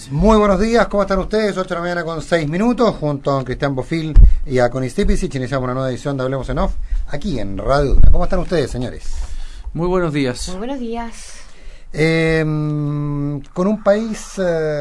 Muy buenos días, ¿cómo están ustedes? 8 de la mañana con 6 minutos, junto a Cristian Bofil y a Connie Stipicic, iniciamos una nueva edición de Hablemos en Off, aquí en Radio Duna. ¿Cómo están ustedes, señores? Muy buenos días. Muy buenos días. Con un país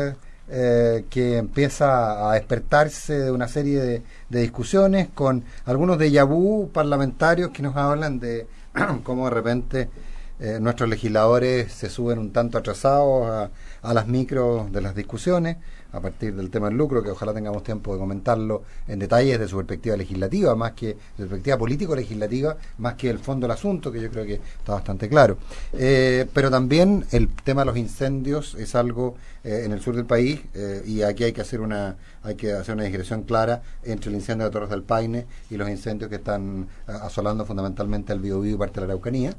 que empieza a despertarse de una serie de discusiones, con algunos déjà vu parlamentarios que nos hablan de cómo de repente nuestros legisladores se suben un tanto atrasados a las micros de las discusiones a partir del tema del lucro, que ojalá tengamos tiempo de comentarlo en detalle desde su perspectiva legislativa, más que de perspectiva político-legislativa, más que el fondo del asunto, que yo creo que está bastante claro. Pero también el tema de los incendios es algo en el sur del país, y aquí hay que hacer una digresión clara entre el incendio de Torres del Paine y los incendios que están asolando fundamentalmente el Biobío y parte de la Araucanía.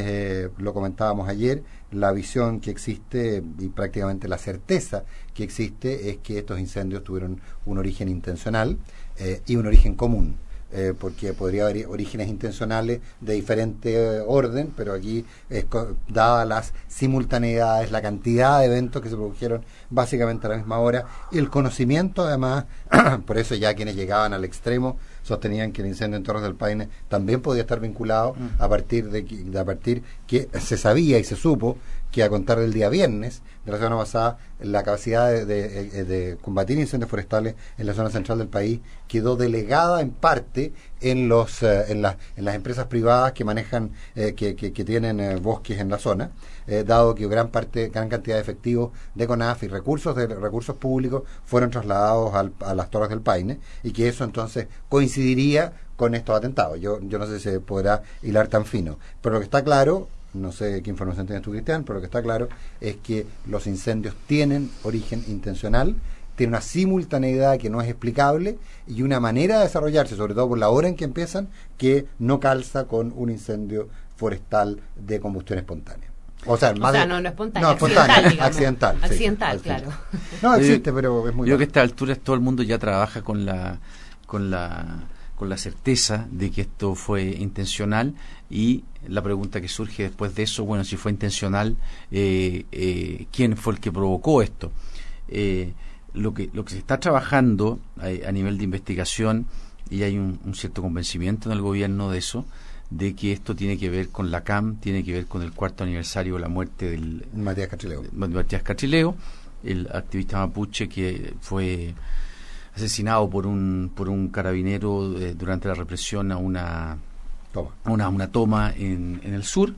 Lo comentábamos ayer, la visión que existe y prácticamente la certeza que existe es que estos incendios tuvieron un origen intencional y un origen común, porque podría haber orígenes intencionales de diferente orden, pero aquí, dadas las simultaneidades, la cantidad de eventos que se produjeron básicamente a la misma hora, y el conocimiento además, por eso ya quienes llegaban al extremo sostenían que el incendio en Torres del Paine también podía estar vinculado a partir que se sabía y se supo que a contar del día viernes de la semana pasada la capacidad de combatir incendios forestales en la zona central del país quedó delegada en parte en las empresas privadas que manejan que tienen bosques en la zona, dado que gran cantidad de efectivos de CONAF y recursos públicos fueron trasladados a las Torres del Paine, y que eso entonces coincidiría con estos atentados. Yo no sé si se podrá hilar tan fino, pero lo que está claro, no sé qué información tienes tú, Cristian, pero lo que está claro es que los incendios tienen origen intencional, tiene una simultaneidad que no es explicable y una manera de desarrollarse, sobre todo por la hora en que empiezan, que no calza con un incendio forestal de combustión espontánea. No espontánea. No, accidental, claro. No existe, pero es muy... Yo creo que a esta altura todo el mundo ya trabaja con la certeza de que esto fue intencional, y la pregunta que surge después de eso, bueno, si fue intencional, ¿quién fue el que provocó esto? Lo que se está trabajando a nivel de investigación, y hay un cierto convencimiento en el gobierno de eso, de que esto tiene que ver con la CAM, tiene que ver con el 4º aniversario de la muerte del Matías Cachileo, el activista mapuche que fue asesinado por un carabinero durante la represión a una toma en el sur,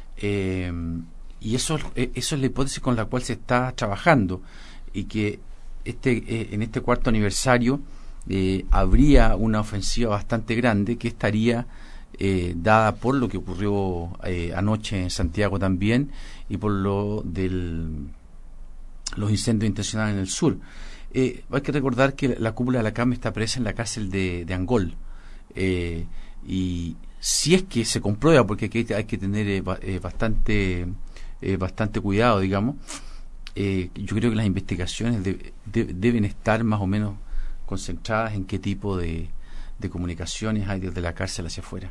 y eso es la hipótesis con la cual se está trabajando, y que en este 4º aniversario habría una ofensiva bastante grande que estaría dada por lo que ocurrió anoche en Santiago también, y por los incendios intencionales en el sur. Hay que recordar que la cúpula de la CAM está presa en la cárcel de Angol, y si es que se comprueba, porque aquí hay que tener bastante cuidado, digamos, yo creo que las investigaciones deben estar más o menos concentradas en qué tipo de comunicaciones hay desde la cárcel hacia afuera.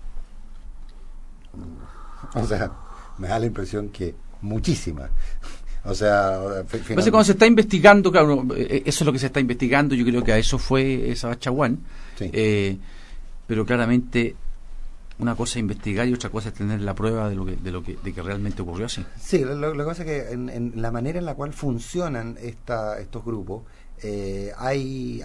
O sea, me da la impresión que muchísimas. O sea, entonces, cuando se está investigando, claro, eso es lo que se está investigando, yo creo que a eso fue esa Bachaguán, sí. Pero claramente una cosa es investigar y otra cosa es tener la prueba de que realmente ocurrió así. Sí, lo que pasa es que en la manera en la cual funcionan estos grupos, hay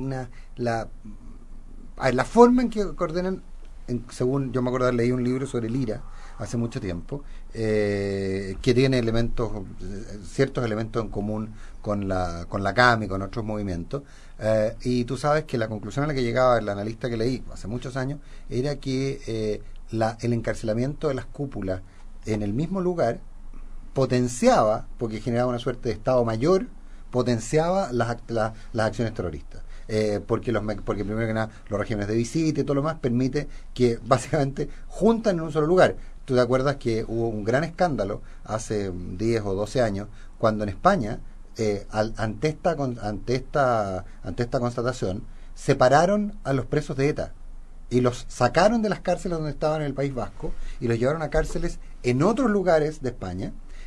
la forma en que coordinan, según yo me acuerdo, leí un libro sobre el IRA hace mucho tiempo, que tiene ciertos elementos en común con la CAM y con otros movimientos, y tú sabes que la conclusión a la que llegaba el analista que leí hace muchos años era que el encarcelamiento de las cúpulas en el mismo lugar potenciaba, porque generaba una suerte de Estado Mayor, potenciaba las acciones terroristas. Porque primero que nada los regímenes de visita y todo lo más permite que básicamente juntan en un solo lugar. ¿Tú te acuerdas que hubo un gran escándalo hace 10 o 12 años cuando en España, ante esta constatación, separaron a los presos de ETA y los sacaron de las cárceles donde estaban en el País Vasco y los llevaron a cárceles en otros lugares de España,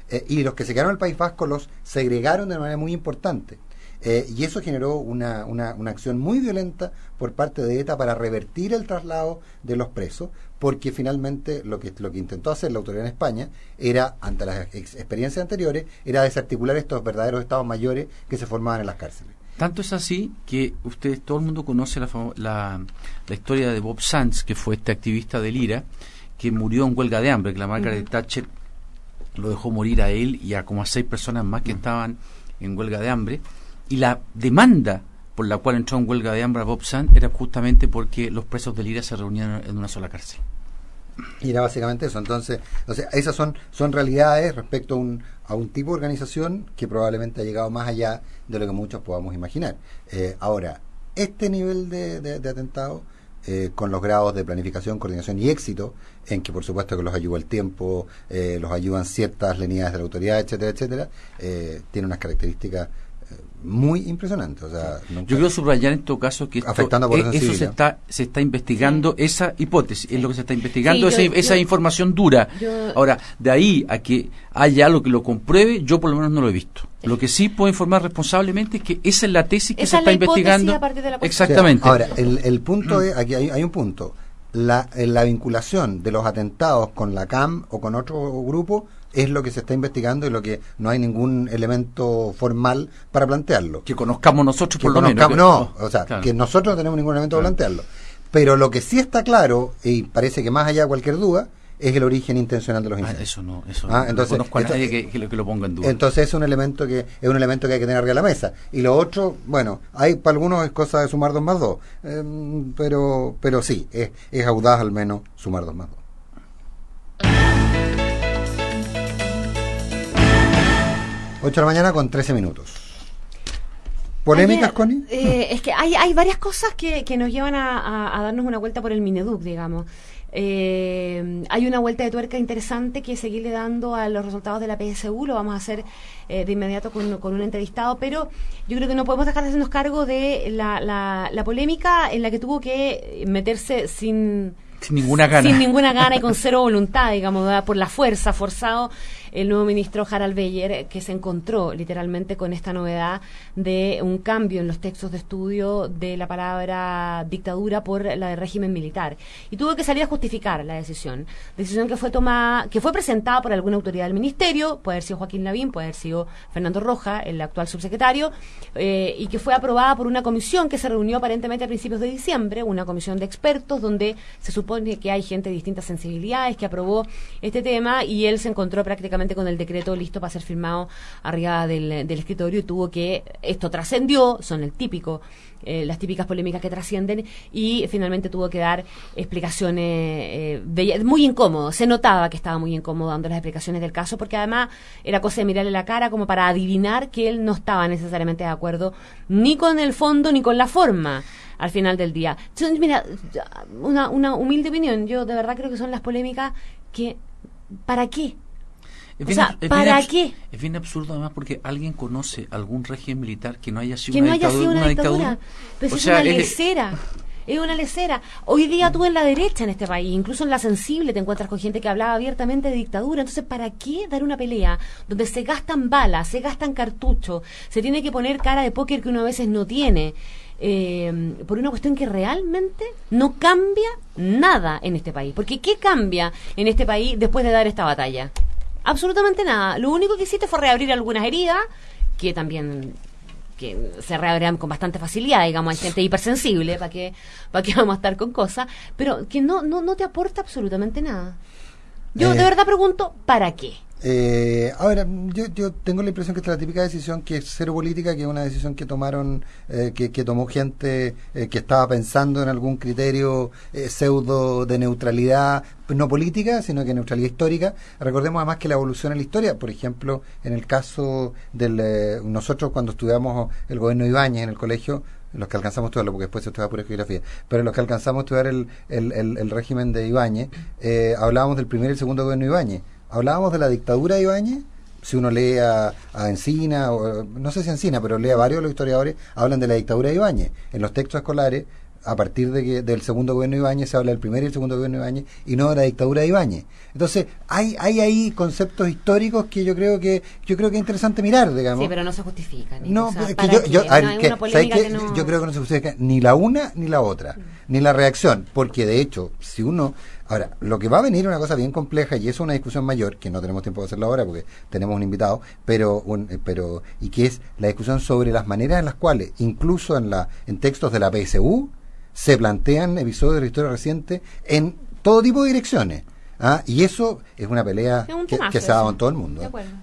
y los que se quedaron en el País Vasco los segregaron de manera muy importante. Y eso generó una acción muy violenta por parte de ETA para revertir el traslado de los presos, porque finalmente lo que intentó hacer la autoridad en España era, ante las experiencias anteriores, era desarticular estos verdaderos estados mayores que se formaban en las cárceles. Tanto es así que todo el mundo conoce la historia de Bob Sands, que fue este activista del IRA, que murió en huelga de hambre, que la Margaret Thatcher lo dejó morir a él y a como a 6 personas más que estaban en huelga de hambre. Y la demanda por la cual entró en huelga de hambre a Bob Sands era justamente porque los presos del IRA se reunían en una sola cárcel. Y era básicamente eso. Entonces, o sea, esas son realidades respecto a un tipo de organización que probablemente ha llegado más allá de lo que muchos podamos imaginar. Ahora, este nivel de atentado, con los grados de planificación, coordinación y éxito, en que por supuesto que los ayuda el tiempo, los ayudan ciertas lenidades de la autoridad, etcétera, etcétera, tiene unas características muy impresionante. O sea, yo quiero subrayar en todo caso que eso se está investigando, esa hipótesis es lo que se está investigando, esa información dura. Ahora, de ahí a que haya algo que lo compruebe, yo por lo menos no lo he visto. Lo que sí puedo informar responsablemente es que esa es la tesis que se está investigando. Exactamente. Ahora, el punto es, aquí hay un punto, la vinculación de los atentados con la CAM o con otro grupo es lo que se está investigando y lo que no hay ningún elemento formal para plantearlo. Que conozcamos nosotros por lo menos. Que nosotros no tenemos ningún elemento para plantearlo. Pero lo que sí está claro, y parece que más allá de cualquier duda, es el origen intencional de los incendios. Entonces, no conozco a nadie que lo ponga en duda. Entonces es un elemento que hay que tener arriba de la mesa. Y lo otro, bueno, hay para algunos es cosa de sumar 2 más 2, pero sí, es audaz al menos sumar 2 más 2. Ocho de la mañana con 13 minutos. ¿Polémicas, Connie? Es que hay varias cosas que nos llevan a darnos una vuelta por el Mineduc, digamos. Hay una vuelta de tuerca interesante que seguirle dando a los resultados de la PSU. Lo vamos a hacer de inmediato con un entrevistado, pero yo creo que no podemos dejar de hacernos cargo de la polémica en la que tuvo que meterse sin ninguna gana y con cero voluntad, digamos, ¿verdad? Por la fuerza, forzado, el nuevo ministro Harald Beyer, que se encontró literalmente con esta novedad de un cambio en los textos de estudio de la palabra dictadura por la de régimen militar. Y tuvo que salir a justificar la decisión que fue tomada, que fue presentada por alguna autoridad del ministerio, puede haber sido Joaquín Lavín, puede haber sido Fernando Roja, el actual subsecretario, y que fue aprobada por una comisión que se reunió aparentemente a principios de diciembre, una comisión de expertos donde se supone que hay gente de distintas sensibilidades que aprobó este tema, y él se encontró prácticamente con el decreto listo para ser firmado arriba del escritorio, y tuvo que, esto trascendió, son las típicas polémicas que trascienden, y finalmente tuvo que dar explicaciones muy incómodas. Se notaba que estaba muy incómodo dando las explicaciones del caso, porque además era cosa de mirarle la cara como para adivinar que él no estaba necesariamente de acuerdo ni con el fondo ni con la forma al final del día. Entonces, mira, una humilde opinión, yo de verdad creo que son las polémicas que, ¿para qué? ¿Para qué? Es bien absurdo además, porque alguien conoce algún régimen militar que no haya sido una dictadura. Pero es una lecera. Es una lecera. Hoy día tú en la derecha en este país, incluso en la sensible, te encuentras con gente que hablaba abiertamente de dictadura. Entonces, ¿para qué dar una pelea donde se gastan balas, se gastan cartuchos, se tiene que poner cara de póker que uno a veces no tiene? Por una cuestión que realmente no cambia nada en este país. Porque ¿qué cambia en este país después de dar esta batalla? Absolutamente nada. Lo único que hiciste fue reabrir algunas heridas que también se reabrirán con bastante facilidad, digamos. Hay gente hipersensible, ¿para qué vamos a estar con cosas? Pero que no te aporta absolutamente nada. Yo de verdad pregunto, ¿para qué? Ahora, yo tengo la impresión que esta es la típica decisión que es cero política, que es una decisión que tomaron, que tomó gente que estaba pensando en algún criterio pseudo de neutralidad, no política, sino que neutralidad histórica. Recordemos además que la evolución en la historia, por ejemplo, en el caso nosotros cuando estudiamos el gobierno de Ibáñez en el colegio, los que alcanzamos a estudiarlo, porque después se estudia pura geografía, pero los que alcanzamos a estudiar el régimen de Ibáñez, hablábamos del primer y el segundo gobierno de Ibáñez. Hablábamos de la dictadura de Ibáñez. Si uno lee a Encina, o no sé si Encina, pero lee a varios de los historiadores, hablan de la dictadura de Ibáñez. En los textos escolares a partir del segundo gobierno de Ibáñez se habla del primer y el segundo gobierno de Ibáñez y no de la dictadura de Ibáñez. Entonces hay ahí conceptos históricos que yo creo que es interesante mirar, digamos. Sí, pero no se justifican. No, o sea, yo creo que no se justifica ni la una ni la otra, ni la reacción, porque de hecho, si uno... Ahora, lo que va a venir es una cosa bien compleja y es una discusión mayor, que no tenemos tiempo de hacerla ahora porque tenemos un invitado, y que es la discusión sobre las maneras en las cuales, incluso en textos de la PSU, se plantean episodios de la historia reciente en todo tipo de direcciones. Y eso es una pelea que se ha dado en todo el mundo. De acuerdo.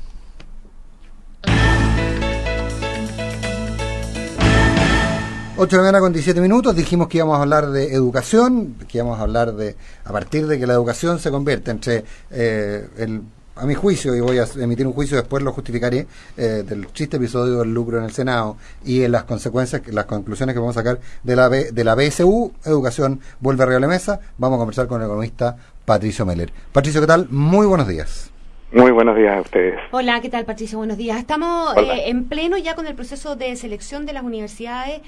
8 de la mañana con 17 minutos, dijimos que íbamos a hablar de educación, que íbamos a hablar a partir de que la educación se convierte a mi juicio, y voy a emitir un juicio, después lo justificaré, del triste episodio del lucro en el Senado y en las consecuencias, las conclusiones que vamos a sacar de la BSU, educación vuelve arriba de la mesa. Vamos a conversar con el economista Patricio Meller. Patricio, ¿qué tal? Muy buenos días. Muy buenos días a ustedes. Hola, ¿qué tal, Patricio? Buenos días. Estamos en pleno ya con el proceso de selección de las universidades,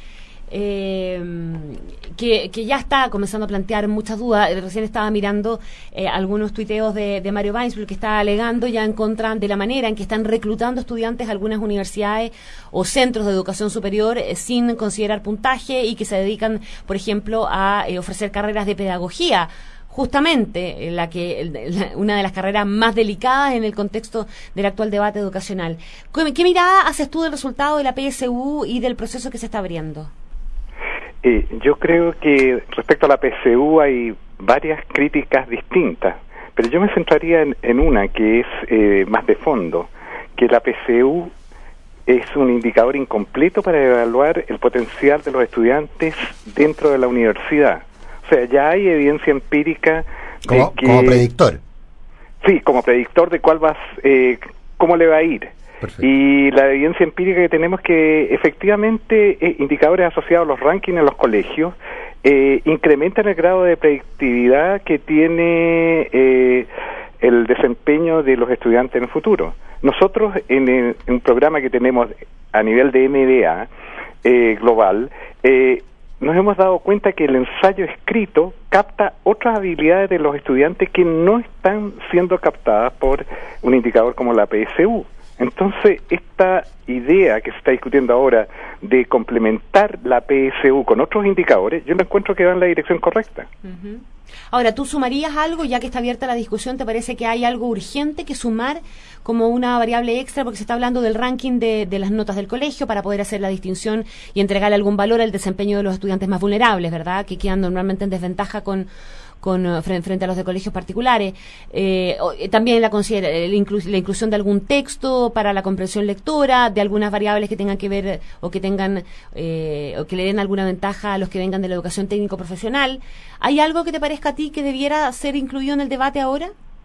que ya está comenzando a plantear muchas dudas. Recién estaba mirando algunos tuiteos de Mario Weinzberg, que está alegando ya en contra de la manera en que están reclutando estudiantes a algunas universidades o centros de educación superior sin considerar puntaje, y que se dedican, por ejemplo, a ofrecer carreras de pedagogía, justamente una de las carreras más delicadas en el contexto del actual debate educacional. ¿Qué mirada haces tú del resultado de la PSU y del proceso que se está abriendo? Yo creo que respecto a la PSU hay varias críticas distintas, pero yo me centraría en una que es más de fondo, que la PSU es un indicador incompleto para evaluar el potencial de los estudiantes dentro de la universidad. O sea, ya hay evidencia empírica como predictor. Sí, como predictor de cómo le va a ir. Perfecto. Y la evidencia empírica que tenemos, que efectivamente indicadores asociados a los rankings en los colegios incrementan el grado de predictividad que tiene el desempeño de los estudiantes en el futuro. Nosotros en un programa que tenemos a nivel de MBA global, nos hemos dado cuenta que el ensayo escrito capta otras habilidades de los estudiantes que no están siendo captadas por un indicador como la PSU. Entonces, esta idea que se está discutiendo ahora de complementar la PSU con otros indicadores, yo no encuentro que va en la dirección correcta. Uh-huh. Ahora, ¿tú sumarías algo, ya que está abierta la discusión? ¿Te parece que hay algo urgente que sumar como una variable extra? Porque se está hablando del ranking de las notas del colegio para poder hacer la distinción y entregarle algún valor al desempeño de los estudiantes más vulnerables, ¿verdad? Que quedan normalmente en desventaja frente a los de colegios particulares. También la inclusión de algún texto para la comprensión lectora, de algunas variables que tengan que ver o que tengan o que le den alguna ventaja a los que vengan de la educación técnico profesional. ¿Hay algo que te parezca a ti que debiera ser incluido en el debate ahora?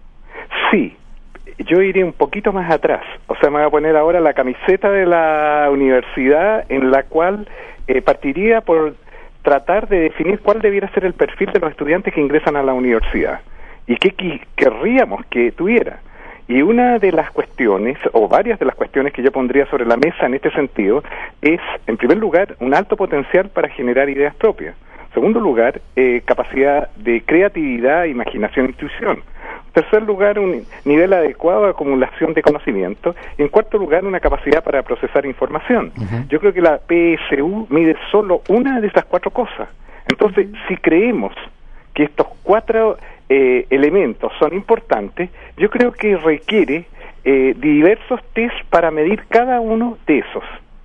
Sí, yo iré un poquito más atrás. O sea, me voy a poner ahora la camiseta de la universidad, en la cual partiría por tratar de definir cuál debiera ser el perfil de los estudiantes que ingresan a la universidad y qué querríamos que tuviera. Y una de las cuestiones, o varias de las cuestiones que yo pondría sobre la mesa en este sentido, es, en primer lugar, un alto potencial para generar ideas propias. En segundo lugar, capacidad de creatividad, imaginación e intuición. En tercer lugar, un nivel adecuado de acumulación de conocimiento. Y en cuarto lugar, una capacidad para procesar información. Uh-huh. Yo creo que la PSU mide solo una de esas cuatro cosas. Entonces, si creemos que estos cuatro elementos son importantes, yo creo que requiere diversos test para medir cada uno de esos.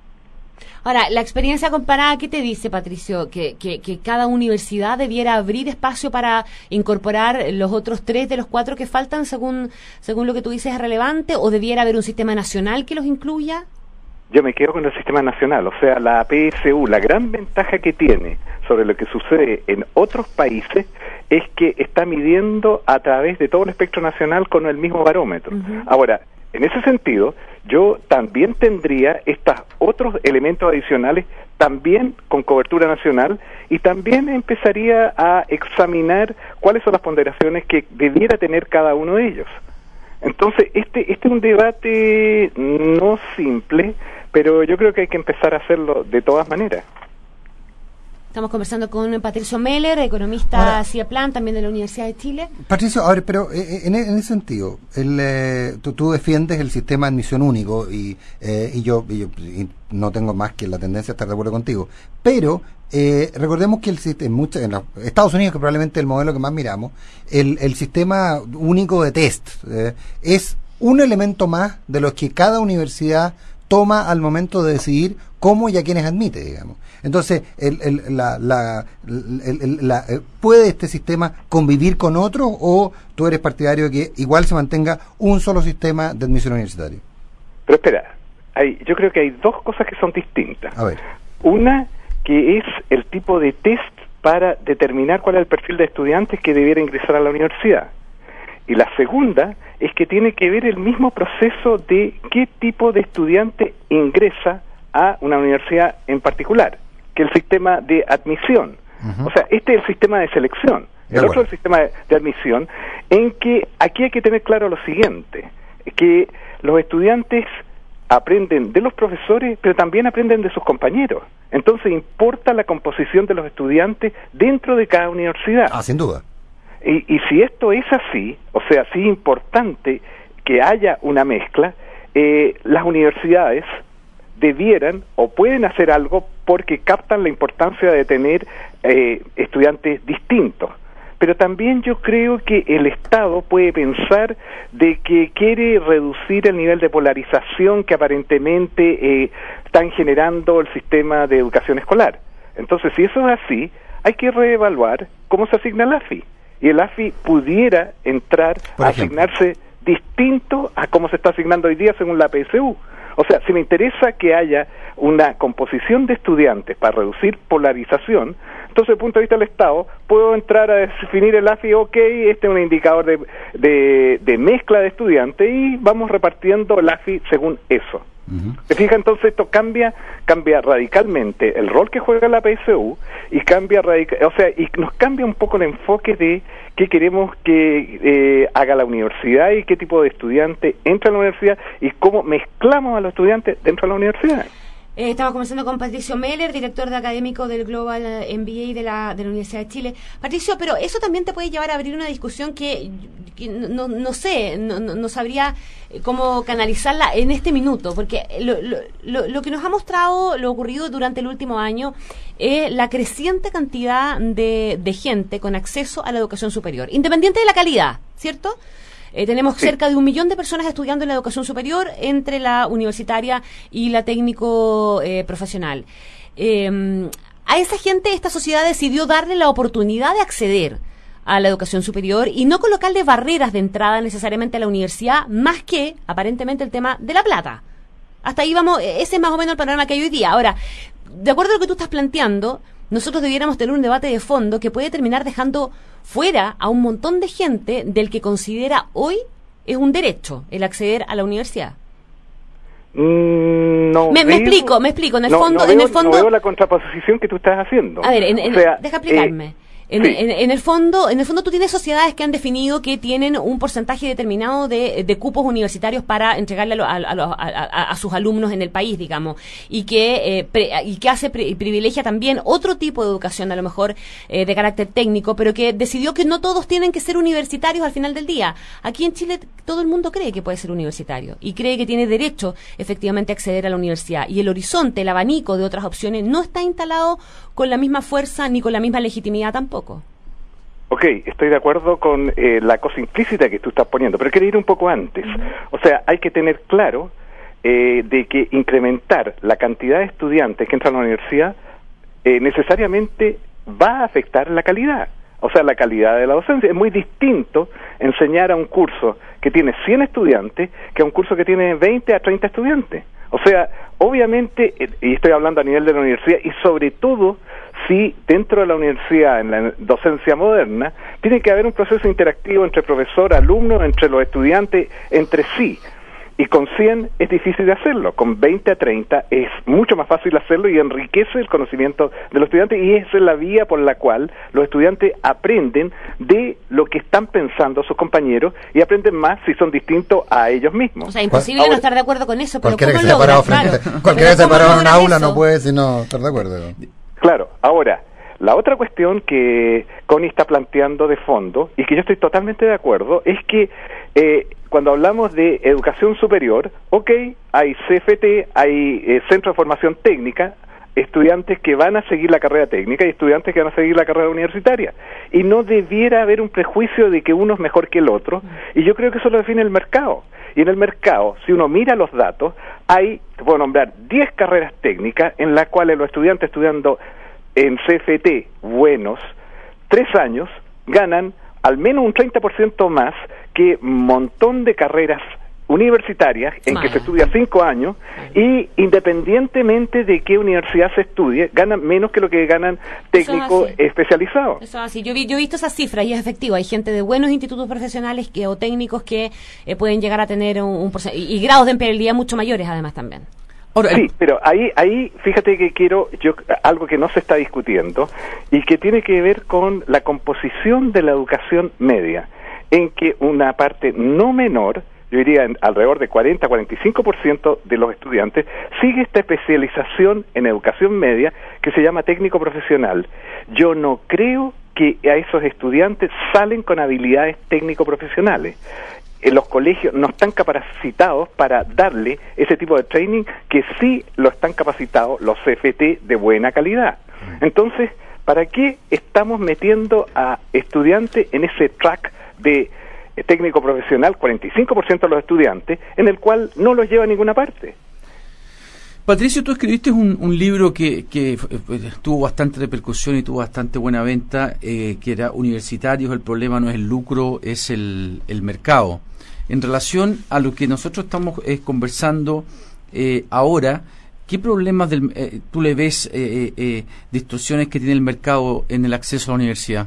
Ahora, la experiencia comparada, ¿qué te dice, Patricio? ¿Que cada universidad debiera abrir espacio para incorporar los otros 3 de los 4 que faltan, según lo que tú dices, es relevante? ¿O debiera haber un sistema nacional que los incluya? Yo me quedo con el sistema nacional. O sea, la PSU, la gran ventaja que tiene sobre lo que sucede en otros países es que está midiendo a través de todo el espectro nacional con el mismo barómetro. Uh-huh. Ahora, en ese sentido, yo también tendría estos otros elementos adicionales también con cobertura nacional, y también empezaría a examinar cuáles son las ponderaciones que debiera tener cada uno de ellos. Entonces, este es un debate no simple, pero yo creo que hay que empezar a hacerlo de todas maneras. Estamos conversando con Patricio Meller, economista CIEPLAN, también de la Universidad de Chile. Patricio, a ver, pero en ese sentido, tú defiendes el sistema de admisión único y yo no tengo más que la tendencia a estar de acuerdo contigo, pero recordemos que en Estados Unidos, que probablemente es el modelo que más miramos, el sistema único de test es un elemento más de los que cada universidad toma al momento de decidir cómo y a quiénes admite, digamos. Entonces, ¿puede este sistema convivir con otro o tú eres partidario de que igual se mantenga un solo sistema de admisión universitaria? Pero espera, yo creo que hay dos cosas que son distintas. A ver. Una, que es el tipo de test para determinar cuál es el perfil de estudiantes que debiera ingresar a la universidad. Y la segunda es que tiene que ver el mismo proceso de qué tipo de estudiante ingresa a una universidad en particular, que el sistema de admisión. Uh-huh. O sea, este es el sistema de selección. El otro es el sistema de admisión, en que aquí hay que tener claro lo siguiente, que los estudiantes aprenden de los profesores, pero también aprenden de sus compañeros. Entonces importa la composición de los estudiantes dentro de cada universidad. Ah, sin duda. Y si esto es así, o sea, sí es importante que haya una mezcla, las universidades debieran o pueden hacer algo porque captan la importancia de tener estudiantes distintos. Pero también yo creo que el Estado puede pensar de que quiere reducir el nivel de polarización que aparentemente están generando el sistema de educación escolar. Entonces, si eso es así, hay que reevaluar cómo se asigna el AFI. Y el AFI pudiera entrar a asignarse distinto a cómo se está asignando hoy día según la PSU. O sea, si me interesa que haya una composición de estudiantes para reducir polarización, entonces, desde el punto de vista del Estado, puedo entrar a definir el AFI, este es un indicador de mezcla de estudiantes y vamos repartiendo el AFI según eso. Uh-huh. ¿Se fija? Entonces esto cambia radicalmente el rol que juega la PSU y y nos cambia un poco el enfoque de qué queremos que haga la universidad y qué tipo de estudiante entra a la universidad y cómo mezclamos a los estudiantes dentro de la universidad. Estamos conversando con Patricio Meller, director de académico del Global MBA de la Universidad de Chile. Patricio, pero eso también te puede llevar a abrir una discusión que no sé, no sabría cómo canalizarla en este minuto, porque lo que nos ha mostrado lo ocurrido durante el último año es la creciente cantidad de gente con acceso a la educación superior, independiente de la calidad, ¿cierto? Tenemos cerca de 1 millón de personas estudiando en la educación superior entre la universitaria y la técnico profesional. A esa gente esta sociedad decidió darle la oportunidad de acceder a la educación superior y no colocarle barreras de entrada necesariamente a la universidad, más que aparentemente el tema de la plata. Hasta ahí vamos, ese es más o menos el panorama que hay hoy día. Ahora, de acuerdo a lo que tú estás planteando, nosotros debiéramos tener un debate de fondo que puede terminar dejando fuera a un montón de gente del que considera hoy es un derecho el acceder a la universidad. Me explico. En el fondo no veo la contraposición que tú estás haciendo. A ver, deja explicarme. En el fondo tú tienes sociedades que han definido que tienen un porcentaje determinado de cupos universitarios para entregarle a sus alumnos en el país, digamos, y que privilegia también otro tipo de educación, a lo mejor de carácter técnico, pero que decidió que no todos tienen que ser universitarios al final del día. Aquí en Chile todo el mundo cree que puede ser universitario y cree que tiene derecho efectivamente a acceder a la universidad, y el horizonte, el abanico de otras opciones no está instalado con la misma fuerza ni con la misma legitimidad tampoco. Ok, estoy de acuerdo con la cosa implícita que tú estás poniendo, pero quiero ir un poco antes. O sea, hay que tener claro de que incrementar la cantidad de estudiantes que entran a la universidad necesariamente va a afectar la calidad. O sea, la calidad de la docencia. Es muy distinto enseñar a un curso que tiene 100 estudiantes que a un curso que tiene 20 a 30 estudiantes. O sea, obviamente, y estoy hablando a nivel de la universidad, y sobre todo si dentro de la universidad, en la docencia moderna, tiene que haber un proceso interactivo entre profesor, alumno, entre los estudiantes, entre sí. Y con 100 es difícil de hacerlo, con 20 a 30 es mucho más fácil hacerlo y enriquece el conocimiento de los estudiantes, y esa es la vía por la cual los estudiantes aprenden de lo que están pensando sus compañeros y aprenden más si son distintos a ellos mismos. O sea, imposible no estar de acuerdo con eso, pero cualquiera ¿cómo que se parado en un aula no puede sino estar de acuerdo. Claro, ahora, la otra cuestión que Connie está planteando de fondo, y que yo estoy totalmente de acuerdo, es que cuando hablamos de educación superior, hay CFT, hay Centro de Formación Técnica, estudiantes que van a seguir la carrera técnica y estudiantes que van a seguir la carrera universitaria. Y no debiera haber un prejuicio de que uno es mejor que el otro, y yo creo que eso lo define el mercado. Y en el mercado, si uno mira los datos, te puedo nombrar 10 carreras técnicas en las cuales los estudiantes estudiando en CFT buenos, 3 años, ganan al menos un 30% más que un montón de carreras universitarias en que se estudia 5 años, y independientemente de qué universidad se estudie, ganan menos que lo que ganan técnicos especializados. Eso es así. Yo he visto esas cifras y es efectivo. Hay gente de buenos institutos profesionales o técnicos que pueden llegar a tener un y grados de empleabilidad mucho mayores además también. Ahora, sí, pero ahí fíjate que algo que no se está discutiendo y que tiene que ver con la composición de la educación media, en que una parte no menor, yo diría alrededor de 40-45% de los estudiantes, sigue esta especialización en educación media que se llama técnico profesional. Yo no creo que a esos estudiantes salen con habilidades técnico profesionales. Los colegios no están capacitados para darle ese tipo de training que sí lo están capacitados los CFT de buena calidad. Entonces, ¿para qué estamos metiendo a estudiantes en ese track de técnico profesional, 45% de los estudiantes, en el cual no los lleva a ninguna parte? Patricio, tú escribiste un libro que tuvo bastante repercusión y tuvo bastante buena venta, que era Universitarios, el problema no es el lucro, es el mercado. En relación a lo que nosotros estamos conversando ahora, ¿qué problemas tú le ves, distorsiones que tiene el mercado en el acceso a la universidad?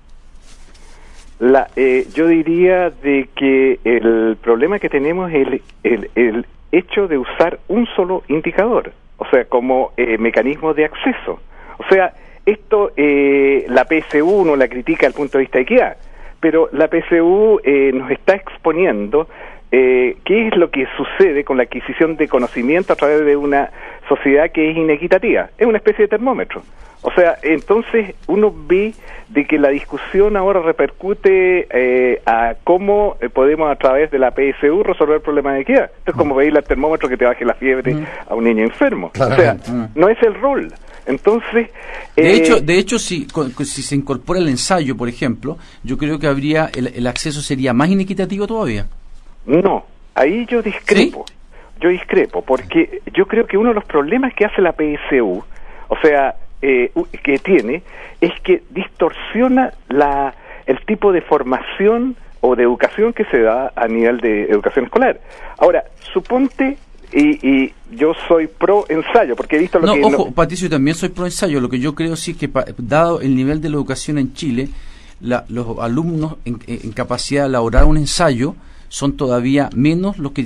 Yo diría de que el problema que tenemos es el hecho de usar un solo indicador, o sea, como mecanismo de acceso. O sea, esto la PSU no la critica desde el punto de vista de equidad, pero la PSU nos está exponiendo qué es lo que sucede con la adquisición de conocimiento a través de una sociedad que es inequitativa. Es una especie de termómetro. O sea, entonces uno ve de que la discusión ahora repercute a cómo podemos a través de la PSU resolver el problema de equidad. Esto es como pedirle al termómetro que te baje la fiebre a un niño enfermo. O sea, no es el rol. Entonces, de hecho, si se incorpora el ensayo, por ejemplo, yo creo que habría el acceso sería más inequitativo todavía. No, ahí yo discrepo. ¿Sí? Yo discrepo, porque yo creo que uno de los problemas que hace la PSU, o sea, que tiene, es que distorsiona el tipo de formación o de educación que se da a nivel de educación escolar. Ahora, suponte, y yo soy pro ensayo, porque he visto lo que... Ojo, Patricio, también soy pro ensayo. Lo que yo creo sí es que, dado el nivel de la educación en Chile, los alumnos en capacidad de elaborar un ensayo son todavía menos los que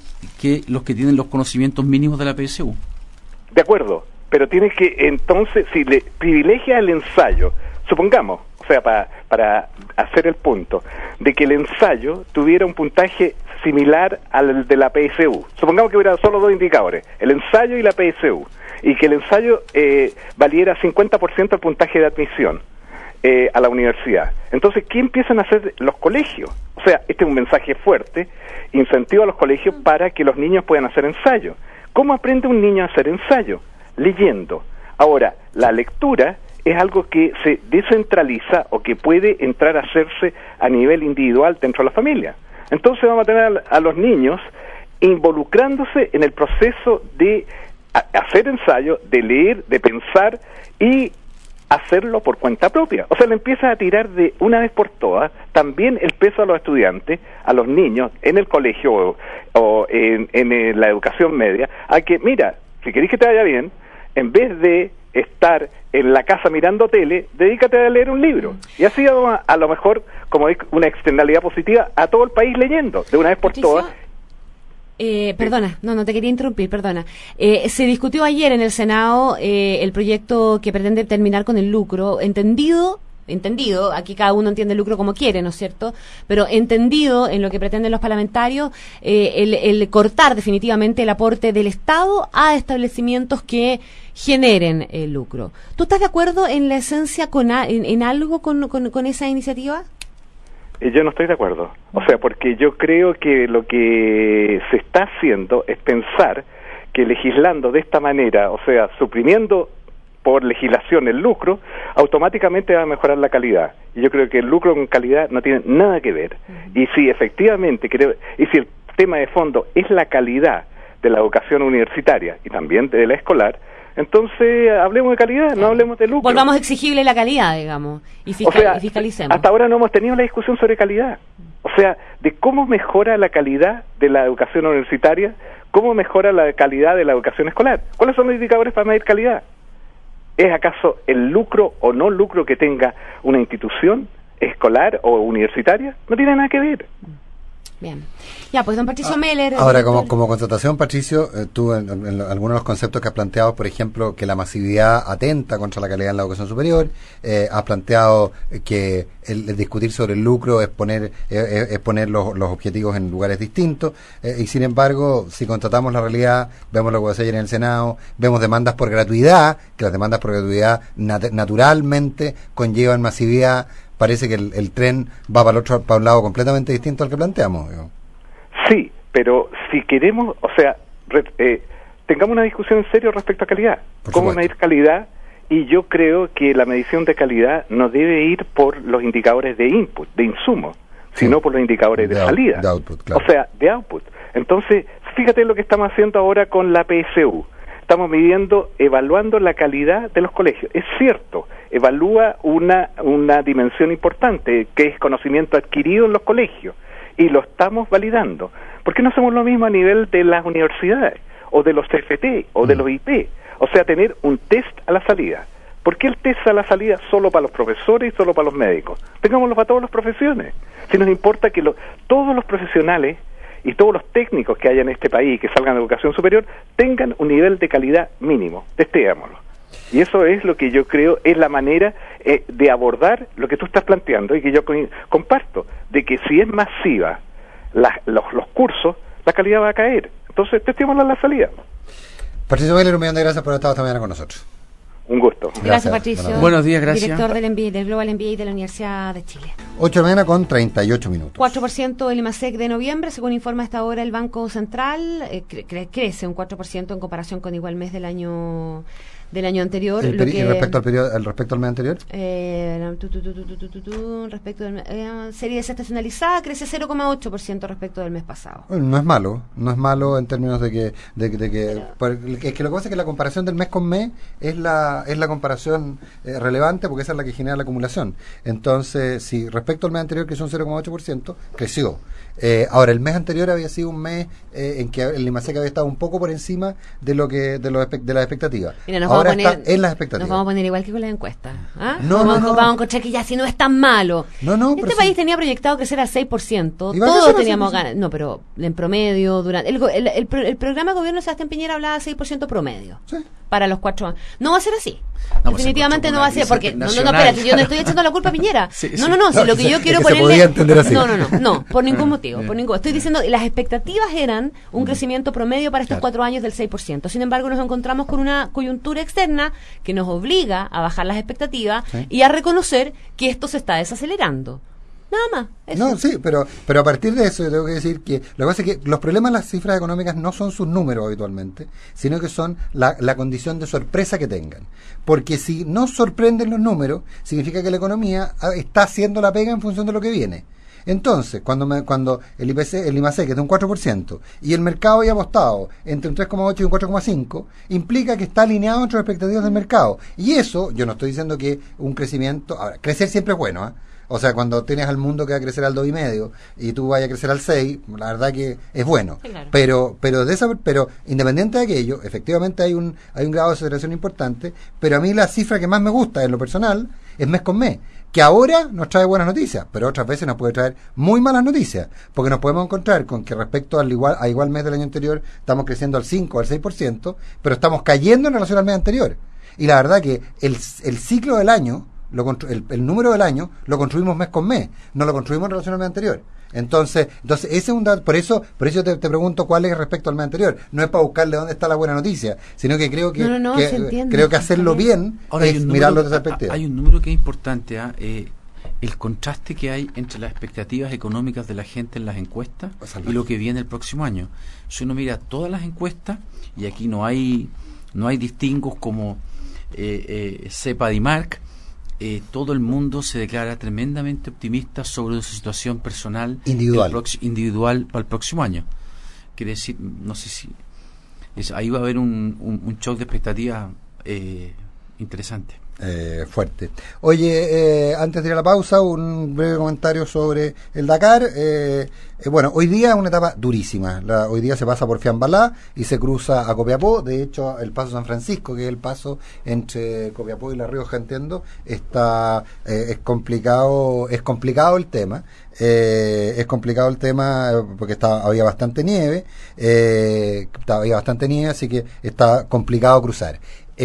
tienen los conocimientos mínimos de la PSU. De acuerdo, pero tienes que, entonces, si le privilegia el ensayo, supongamos, o sea, para hacer el punto, de que el ensayo tuviera un puntaje similar al de la PSU. Supongamos que hubiera solo 2 indicadores, el ensayo y la PSU, y que el ensayo valiera 50% del puntaje de admisión a la universidad. Entonces, ¿qué empiezan a hacer los colegios? O sea, este es un mensaje fuerte, incentivo a los colegios para que los niños puedan hacer ensayo. ¿Cómo aprende un niño a hacer ensayo? Leyendo. Ahora, la lectura es algo que se descentraliza o que puede entrar a hacerse a nivel individual dentro de la familia. Entonces vamos a tener a los niños involucrándose en el proceso de hacer ensayo, de leer, de pensar y hacerlo por cuenta propia. O sea, le empieza a tirar de una vez por todas también el peso a los estudiantes, a los niños, en el colegio o en la educación media, a que, mira, si querés que te vaya bien, en vez de estar en la casa mirando tele, dedícate a leer un libro. Y así vamos a lo mejor, como es una externalidad positiva, a todo el país leyendo, de una vez por todas. Perdona, no te quería interrumpir, perdona. Se discutió ayer en el Senado el proyecto que pretende terminar con el lucro, entendido entendido, aquí cada uno entiende el lucro como quiere, ¿no es cierto? Pero entendido en lo que pretenden los parlamentarios, el cortar definitivamente el aporte del Estado a establecimientos que generen lucro. ¿Tú estás de acuerdo en la esencia en algo con esa iniciativa? Yo no estoy de acuerdo. O sea, porque yo creo que lo que se está haciendo es pensar que legislando de esta manera, o sea, suprimiendo por legislación el lucro, automáticamente va a mejorar la calidad. Y yo creo que el lucro con calidad no tiene nada que ver. Y si efectivamente y si el tema de fondo es la calidad de la educación universitaria y también de la escolar, entonces hablemos de calidad, no hablemos de lucro. Volvamos exigible la calidad, digamos, y fiscalicemos. Hasta ahora no hemos tenido la discusión sobre calidad. O sea, de cómo mejora la calidad de la educación universitaria, cómo mejora la calidad de la educación escolar. ¿Cuáles son los indicadores para medir calidad? ¿Es acaso el lucro o no lucro que tenga una institución escolar o universitaria? No tiene nada que ver. Bien. Ya, pues don Patricio Meller... Ahora, como constatación, Patricio, tú en algunos de los conceptos que has planteado, por ejemplo, que la masividad atenta contra la calidad en la educación superior, has planteado que el discutir sobre el lucro es poner los objetivos en lugares distintos, y sin embargo, si constatamos la realidad, vemos lo que pasa ayer en el Senado, vemos demandas por gratuidad, que las demandas por gratuidad naturalmente conllevan masividad. Parece que el tren va para un lado completamente distinto al que planteamos. Digo. Sí, pero si queremos, o sea, tengamos una discusión en serio respecto a calidad. ¿Cómo medir calidad? Y yo creo que la medición de calidad no debe ir por los indicadores de input, de insumo, sino por los indicadores de salida. De output, claro. O sea, de output. Entonces, fíjate lo que estamos haciendo ahora con la PSU. Estamos evaluando la calidad de los colegios. Es cierto, evalúa una dimensión importante, que es conocimiento adquirido en los colegios, y lo estamos validando. ¿Por qué no hacemos lo mismo a nivel de las universidades, o de los CFT, o de los IP? O sea, tener un test a la salida. ¿Por qué el test a la salida solo para los profesores y solo para los médicos? Tengámoslo para todas las profesiones. Si nos importa que todos los profesionales y todos los técnicos que haya en este país que salgan de educación superior tengan un nivel de calidad mínimo, testéamoslo. Y eso es lo que yo creo es la manera de abordar lo que tú estás planteando y que yo comparto, de que si es masiva los cursos, la calidad va a caer. Entonces, testémoslo a la salida. Patricio Meller, un millón de gracias por haber estado esta mañana con nosotros. Un gusto. Gracias, Patricio. Buenos días, gracias. Director del Global MBA de la Universidad de Chile. 8 de la mañana con 38 minutos. 4% del IMASEC de noviembre, según informa hasta ahora el Banco Central, crece un 4% en comparación con igual mes del año anterior. ¿Y respecto al mes anterior? Respecto del serie desestacionalizada crece 0,8% respecto del mes pasado. No es malo en términos de que es que lo que pasa es que la comparación del mes con mes es la comparación relevante, porque esa es la que genera la acumulación. Entonces, si respecto al mes anterior creció un 0,8%, creció. Ahora, el mes anterior había sido un mes en que el IMASEC había estado un poco por encima de las expectativas. Mira, ahora está en las expectativas. Nos vamos a poner igual que con las encuestas. ¿Ah? No. Vamos a encontrar que ya si no es tan malo. Este país tenía proyectado crecer al 6%. Todos teníamos ganas. No, pero en promedio, durante el programa de gobierno de Sebastián Piñera hablaba de 6% promedio. Sí. Para los 4 años. No va a ser así. No, definitivamente no va a ser, porque espérate, yo no estoy echando la culpa a Piñera. No, si lo que yo quiero ponerle no, por ningún motivo, estoy diciendo, las expectativas eran un crecimiento promedio para estos 4 años del 6%. Sin embargo, nos encontramos con una coyuntura externa que nos obliga a bajar las expectativas y a reconocer que esto se está desacelerando. Nada más. Eso. No, sí, pero a partir de eso yo tengo que decir que lo que pasa es que los problemas de las cifras económicas no son sus números habitualmente, sino que son la condición de sorpresa que tengan. Porque si no sorprenden los números, significa que la economía está haciendo la pega en función de lo que viene. Entonces, cuando el IMASEC es de un 4% y el mercado había apostado entre un 3,8 y un 4,5, implica que está alineado entre las expectativas del mercado. Y eso, yo no estoy diciendo que un crecimiento... Ahora, crecer siempre es bueno, ¿eh? O sea, cuando tienes al mundo que va a crecer al 2,5 y tú vayas a crecer al 6, la verdad que es bueno. Sí, claro. Pero independiente de aquello, efectivamente hay un grado de aceleración importante, pero a mí la cifra que más me gusta en lo personal es mes con mes, que ahora nos trae buenas noticias, pero otras veces nos puede traer muy malas noticias, porque nos podemos encontrar con que respecto a igual mes del año anterior estamos creciendo al 5 o al 6%, pero estamos cayendo en relación al mes anterior. Y la verdad que el ciclo del año el número del año lo construimos mes con mes, no lo construimos en relación al mes anterior. Entonces ese es un dato, por eso te pregunto cuál es respecto al mes anterior. No es para buscarle dónde está la buena noticia, sino que creo creo que hacerlo bien es mirarlo desde esa perspectiva. Hay un número que es importante, el contraste que hay entre las expectativas económicas de la gente en las encuestas y lo que viene el próximo año. Si uno mira todas las encuestas, y aquí no hay distingos como CEPA y Marc, todo el mundo se declara tremendamente optimista sobre su situación personal individual para el próximo año. Quiere decir, no sé si ahí va a haber un shock de expectativas interesante. Fuerte. Oye, antes de ir a la pausa, un breve comentario sobre el Dakar. Bueno, hoy día es una etapa durísima. Hoy día se pasa por Fiambalá y se cruza a Copiapó. De hecho, el paso San Francisco, que es el paso entre Copiapó y La Rioja, entiendo, es complicado el tema. Es complicado el tema porque había bastante nieve, así que está complicado cruzar.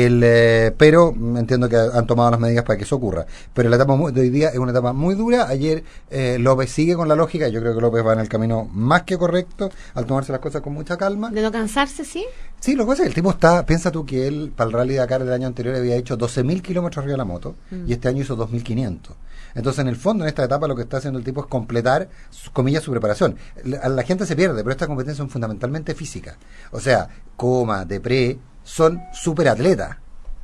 Pero entiendo que han tomado las medidas para que eso ocurra. Pero la etapa de hoy día es una etapa muy dura. Ayer López sigue con la lógica. Yo creo que López va en el camino más que correcto al tomarse las cosas con mucha calma. ¿De no cansarse, sí? Sí, lo que pasa es que el tipo piensa tú que él para el Rally Dakar del año anterior había hecho 12.000 kilómetros arriba de la moto y este año hizo 2.500. Entonces, en el fondo, en esta etapa lo que está haciendo el tipo es completar, comillas, su preparación. La gente se pierde, pero estas competencias son fundamentalmente físicas. O sea, Coma, Depré, son superatletas.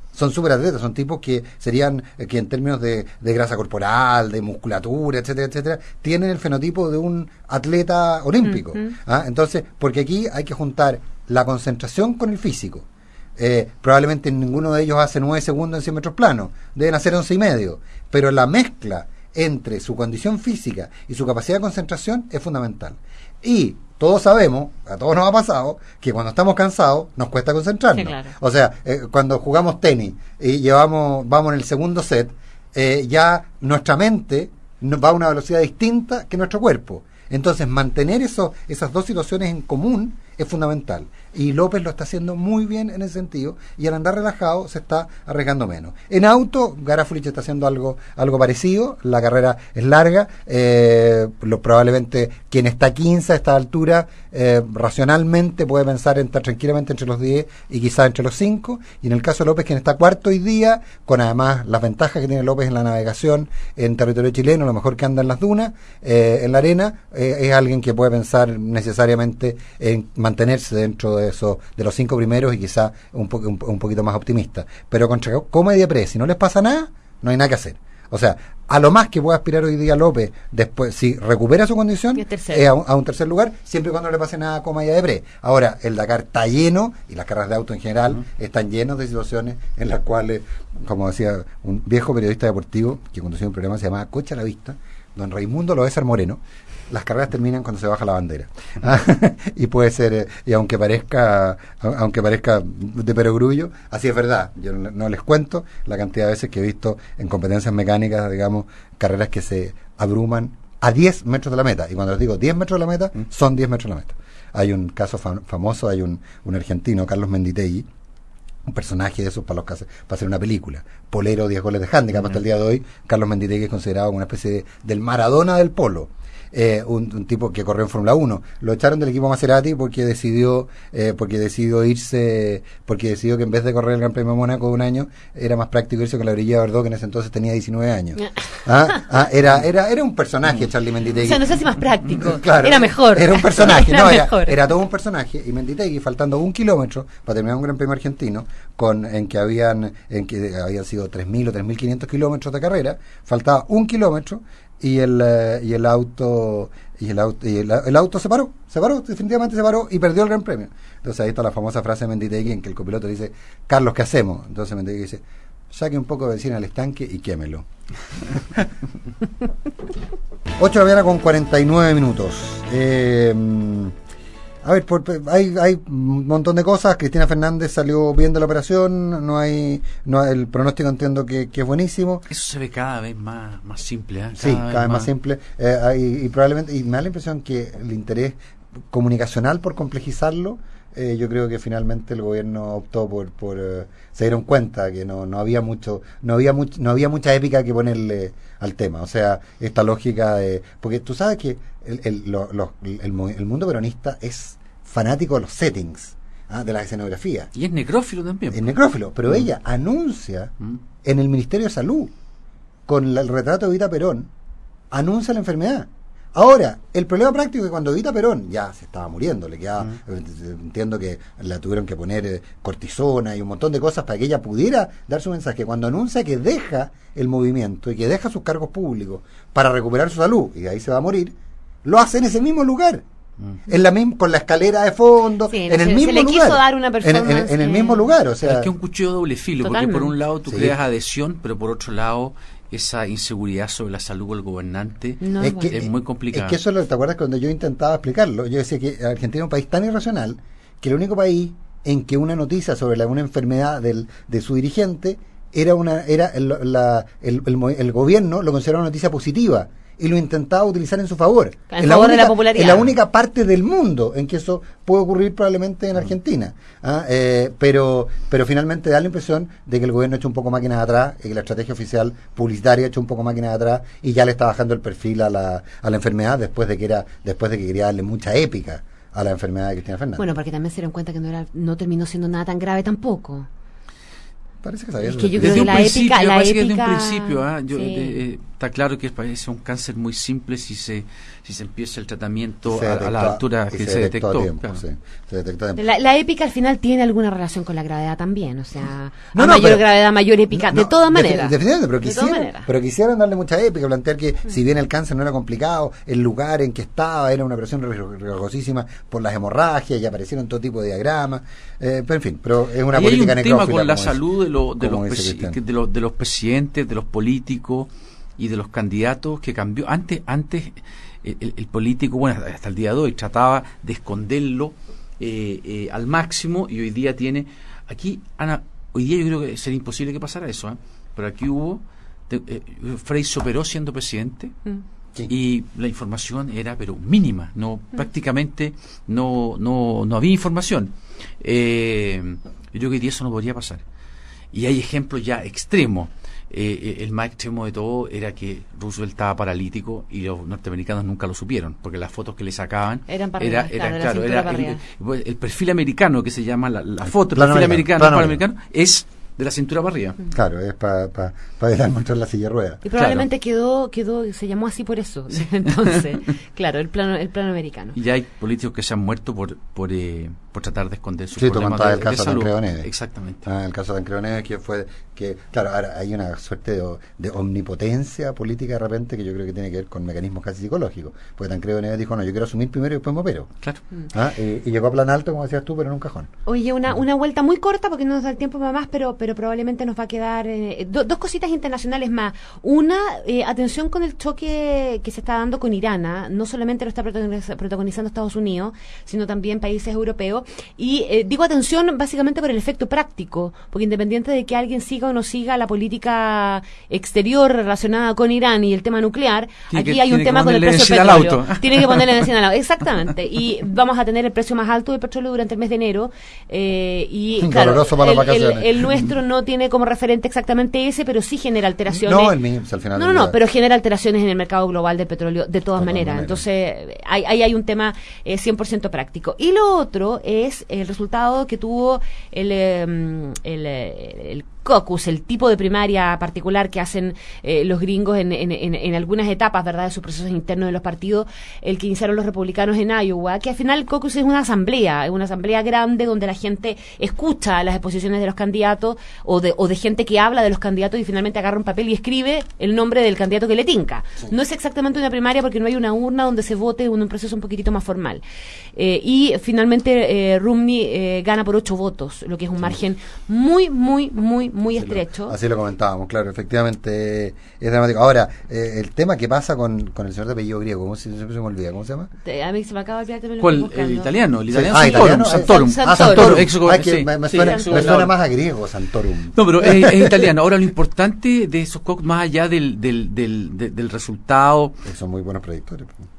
Son tipos que serían, que en términos de grasa corporal, de musculatura, etcétera, etcétera, tienen el fenotipo de un atleta olímpico. Entonces, porque aquí hay que juntar la concentración con el físico. Probablemente ninguno de ellos hace 9 segundos en 100 metros planos, deben hacer 11,5, pero la mezcla entre su condición física y su capacidad de concentración es fundamental. Y todos sabemos, a todos nos ha pasado, que cuando estamos cansados nos cuesta concentrarnos. Sí, claro. O sea, cuando jugamos tenis y vamos en el segundo set, ya nuestra mente va a una velocidad distinta que nuestro cuerpo. Entonces, mantener esas dos situaciones en común es fundamental. Y López lo está haciendo muy bien en ese sentido, y al andar relajado se está arriesgando menos. En auto, Garafulich está haciendo algo parecido. La carrera es larga, probablemente quien está 15 a esta altura racionalmente puede pensar en estar tranquilamente entre los 10 y quizás entre los 5, y en el caso de López, quien está cuarto hoy día, con además las ventajas que tiene López en la navegación en territorio chileno, lo mejor que anda en las dunas, en la arena, es alguien que puede pensar necesariamente en mantenerse dentro de los 5 primeros y quizá un poquito más optimista. Pero contra Coma y Depré, si no les pasa nada, no hay nada que hacer. O sea, a lo más que pueda aspirar hoy día López, después, si recupera su condición, es a un tercer lugar, siempre y cuando no le pase nada a Coma y a Depré. Ahora, el Dakar está lleno, y las carreras de auto en general están llenos de situaciones en las cuales, como decía un viejo periodista deportivo que conducía un programa, se llamaba Coche a la Vista, don Raimundo Loézar Moreno, las carreras terminan cuando se baja la bandera. Y puede ser, y aunque parezca de perogrullo, así es verdad. Yo no les cuento la cantidad de veces que he visto en competencias mecánicas, digamos, carreras que se abruman a 10 metros de la meta. Y cuando les digo 10 metros de la meta, son 10 metros de la meta. Hay un caso famoso, hay un argentino, Carlos Menditegui, un personaje de esos para hacer una película, polero, 10 goles de handicap. Hasta el día de hoy, Carlos Menditegui es considerado una especie del Maradona del polo. Un tipo que corrió en Fórmula 1. Lo echaron del equipo Maserati porque decidió irse, porque decidió que en vez de correr el Gran Premio de Mónaco de un año, era más práctico irse con la Brigitte Bardot, que en ese entonces tenía 19 años. Era un personaje, Charlie Menditegui. O sea, no sé si más práctico, claro, era mejor. Era un personaje, era todo un personaje. Y Menditegui, faltando 1 kilómetro para terminar un Gran Premio argentino, en que habían sido 3.000 o 3.500 kilómetros de carrera, faltaba 1 kilómetro, y el auto definitivamente se paró y perdió el Gran Premio. Entonces ahí está la famosa frase de Menditegui en que el copiloto dice: Carlos, ¿qué hacemos? Entonces Menditegui dice: saque un poco de benzina al estanque y quémelo. 8 de la mañana con 49 minutos. A ver, hay un montón de cosas. Cristina Fernández salió bien de la operación. El pronóstico entiendo que es buenísimo. Eso se ve cada vez más simple. Cada vez más simple. Y probablemente, y me da la impresión que el interés comunicacional por complejizarlo, yo creo que finalmente el gobierno optó por se dieron cuenta que no había mucha épica que ponerle al tema. O sea, esta lógica de, porque tú sabes que el mundo peronista es fanático de los settings, de la escenografía. Y es necrófilo también. Es necrófilo, pero ella anuncia en el Ministerio de Salud, con el retrato de Evita Perón, anuncia la enfermedad. Ahora, el problema práctico es que cuando Evita Perón ya se estaba muriendo, le quedaba, entiendo que la tuvieron que poner cortisona y un montón de cosas para que ella pudiera dar su mensaje. Cuando anuncia que deja el movimiento y que deja sus cargos públicos para recuperar su salud, y de ahí se va a morir, lo hace en ese mismo lugar. Con la escalera de fondo, sí, en el mismo lugar. Quiso dar una performance en el mismo lugar, o sea. Es que es un cuchillo de doble filo, Totalmente. porque por un lado tú creas adhesión, pero por otro lado esa inseguridad sobre la salud del gobernante es muy complicada. Es que eso es lo que te acuerdas cuando yo intentaba explicarlo. Yo decía que Argentina es un país tan irracional que el único país en que una noticia sobre una enfermedad de su dirigente el gobierno lo consideraba una noticia positiva y lo intentaba utilizar en su favor. En favor de la popularidad. Es la única parte del mundo en que eso puede ocurrir probablemente en Argentina. Pero finalmente da la impresión de que el gobierno ha hecho un poco máquinas atrás, y que la estrategia oficial publicitaria ha hecho un poco máquinas atrás y ya le está bajando el perfil a la enfermedad después de que quería darle mucha épica a la enfermedad de Cristina Fernández. Bueno, porque también se dieron cuenta que no terminó siendo nada tan grave tampoco. Parece que sabía. Es que yo creo que la épica... Desde un principio, está claro que es un cáncer muy simple si se empieza el tratamiento a la altura que se detectó. Se detectó. La épica al final tiene alguna relación con la gravedad también, o sea, mayor gravedad, mayor épica, de todas maneras. Definitivamente, pero quisieron darle mucha épica, plantear que si bien el cáncer no era complicado, el lugar en que estaba era una operación riesgosísima por las hemorragias y aparecieron todo tipo de diagramas, pero en fin, pero es una política necrófila. Hay un tema con la salud de los presidentes, de los políticos y de los candidatos que cambió. Antes el político, bueno, hasta el día de hoy trataba de esconderlo al máximo, y hoy día hoy día yo creo que sería imposible que pasara eso, pero aquí hubo Frei se operó siendo presidente. Sí. Y la información era pero mínima, prácticamente no había información. Yo creo que hoy día eso no podría pasar. Y hay ejemplos ya extremos. El más extremo de todo era que Roosevelt estaba paralítico y los norteamericanos nunca lo supieron, porque las fotos que le sacaban era el perfil americano, que se llama la foto, el perfil americano es de la cintura para arriba. Claro, es para dejar mostrar la silla de ruedas. Y probablemente quedó, se llamó así por eso. Entonces, claro, el plano americano. Y ya hay políticos que se han muerto por tratar de esconder sus problemas de el caso de Tancredo Neves. Exactamente. El caso de Tancredo Neves, claro, ahora hay una suerte de omnipotencia política de repente que yo creo que tiene que ver con mecanismos casi psicológicos. Porque Tancredo Neves dijo, no, yo quiero asumir primero y después me opero. Claro. Y llegó a plan alto, como decías tú, pero en un cajón. Oye, una vuelta muy corta porque no nos da el tiempo para más, pero probablemente nos va a quedar dos cositas internacionales más. Una, atención con el choque que se está dando con Irán. No solamente lo está protagonizando Estados Unidos, sino también países europeos. Y digo atención básicamente por el efecto práctico, porque independiente de que alguien siga o no siga la política exterior relacionada con Irán y el tema nuclear, aquí hay un tema con el precio del petróleo. Tiene que ponerle benzina al auto. Exactamente. Y vamos a tener el precio más alto del petróleo durante el mes de enero. Y claro, el nuestro no tiene como referente exactamente ese, pero sí genera alteraciones. No, el mismo, al final. Pero genera alteraciones en el mercado global del petróleo de todas maneras. Entonces, ahí hay un tema 100% práctico. Y lo otro es el resultado que tuvo el caucus, el tipo de primaria particular que hacen los gringos en algunas etapas, ¿verdad?, de sus procesos internos de los partidos, el que iniciaron los republicanos en Iowa, que al final el caucus es una asamblea grande donde la gente escucha las exposiciones de los candidatos o de gente que habla de los candidatos y finalmente agarra un papel y escribe el nombre del candidato que le tinca. Sí. No es exactamente una primaria porque no hay una urna donde se vote en un proceso un poquitito más formal. Y finalmente Romney gana por 8 votos, lo que es un margen muy estrecho. Así lo comentábamos, claro, efectivamente es dramático. Ahora, el tema que pasa con el señor de apellido griego, ¿cómo se me olvida? ¿Cómo se llama? A mí se me acaba de olvidar. ¿Cuál? El italiano. Santorum. Santorum. Me suena más a griego, Santorum. No, pero es italiano. Ahora, lo importante de esos caucus, más allá del resultado... Son muy buenos predictores.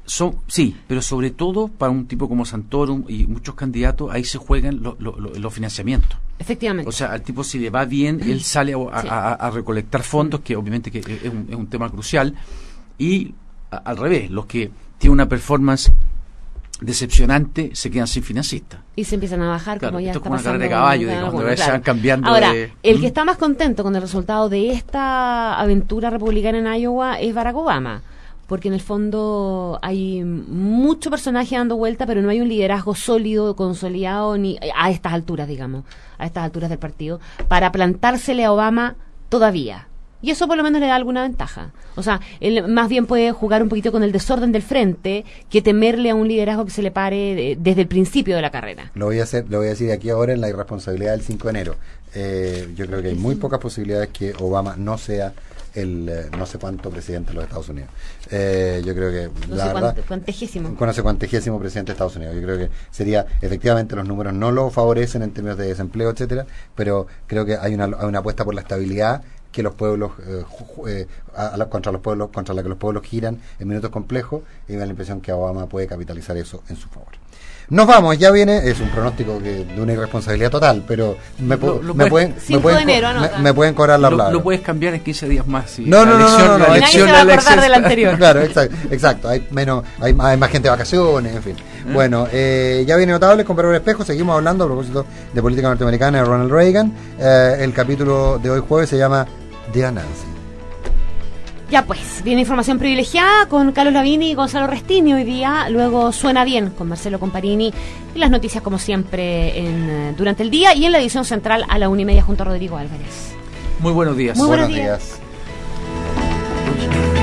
Sí, pero sobre todo para un tipo como Santoro y muchos candidatos, ahí se juegan los financiamientos. Efectivamente. O sea, al tipo si le va bien, él sale a recolectar fondos, que obviamente que es un tema crucial, y al revés, los que tienen una performance decepcionante se quedan sin financistas. Y se empiezan a bajar, claro, como ya esto está es como una pasando. carrera de caballo, cuando se van cambiando. Ahora, el que está más contento con el resultado de esta aventura republicana en Iowa es Barack Obama, porque en el fondo hay mucho personaje dando vuelta, pero no hay un liderazgo sólido, consolidado, ni a estas alturas, digamos, a estas alturas del partido, para plantársele a Obama todavía. Y eso por lo menos le da alguna ventaja. O sea, él más bien puede jugar un poquito con el desorden del frente que temerle a un liderazgo que se le pare desde el principio de la carrera. Lo voy a decir aquí ahora en la irresponsabilidad del 5 de enero. Yo creo que hay muy pocas posibilidades que Obama no sea el no sé cuánto presidente de los Estados Unidos. Yo creo que no sé cuantégésimo presidente de Estados Unidos. Yo creo que sería, efectivamente los números no lo favorecen en términos de desempleo, etcétera, pero creo que hay una apuesta por la estabilidad que los pueblos contra la que los pueblos giran en minutos complejos, y me da la impresión que Obama puede capitalizar eso en su favor. Nos vamos, ya viene, es un pronóstico de una irresponsabilidad total, pero me pueden cobrar la palabra. Lo puedes cambiar en 15 días más. Si no. Nadie se va a acordar del anterior. Claro, exacto. Hay más gente de vacaciones, en fin. Bueno, ya viene Notables con Pedro Espejo. Seguimos hablando a propósito de política norteamericana de Ronald Reagan. El capítulo de hoy jueves se llama Dear Nancy. Ya pues, viene información privilegiada con Carlos Lavini y Gonzalo Restini hoy día, luego Suena Bien con Marcelo Comparini y las noticias como siempre durante el día y en la edición central a la 1:30 junto a Rodrigo Álvarez. Muy buenos días. Muy buenos días.